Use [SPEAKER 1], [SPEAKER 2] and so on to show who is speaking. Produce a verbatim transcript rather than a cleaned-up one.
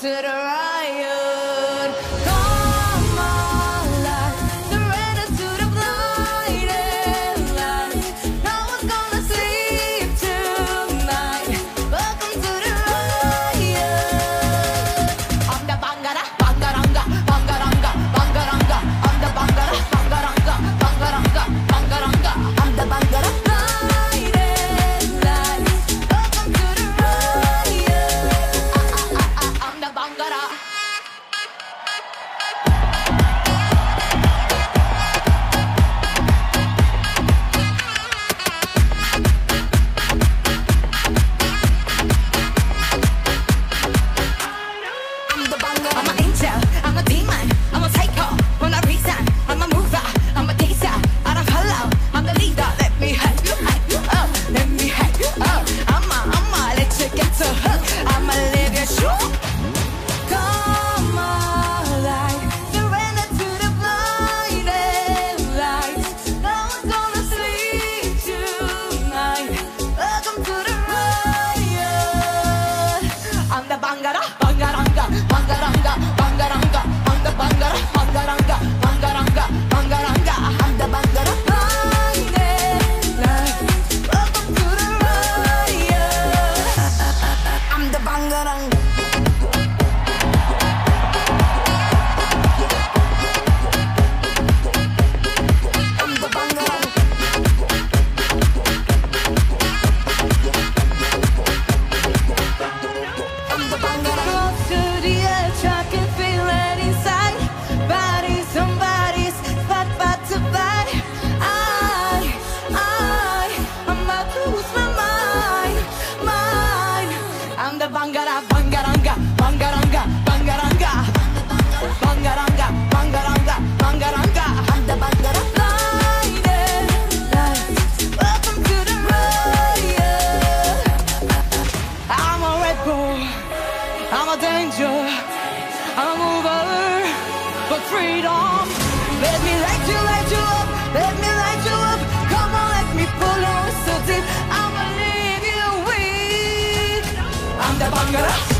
[SPEAKER 1] to the riot. Come alive, surrender to the blinding light. No one's gonna sleep tonight. Welcome to the riot. I'm the Bangara, Bangaranga, Bangaranga, Bangaranga. I'm the Bangara, Bangaranga, Bangaranga, Bangaranga. I'm the Bangara. I'm an angel, I'm a demon, I'm a psycho, when I resign, I'm a mover, I'm a teaser, I don't follow, I'm the leader, let me hype you, hype you up, let me hype you up, I'ma, I'ma let you get to hook, I'ma live your shoe. Come alive, surrender to the blinding lights, no one's gonna sleep tonight, welcome to the riot. I'm the Bangara, Bangaranga, Bangaranga, Bangaranga, I'm the Bangara, Bangaranga, Bangaranga, Bangaranga, I'm the Bangara. Welcome to the riot. I'm the Bangaranga. I'm the Bangaranga. I'm the Bangaranga. Close to the edge, I can feel it inside. Bodies on bodies, spot spot to fight. I, I, I'm about to lose my mind, mind. I'm the Bangara, Bangaranga, Bangaranga, Bangaranga, Bangaranga, Bangaranga, Bangaranga. I'm the Bangara. Blinded lights, welcome to the riot. I'm a Red Bull, I'm a danger, I'm a mover for freedom. Let me light you, light you up, let me light you up. Come on, let me pull you so deep, I'ma leave you weak. I'm the Bangara.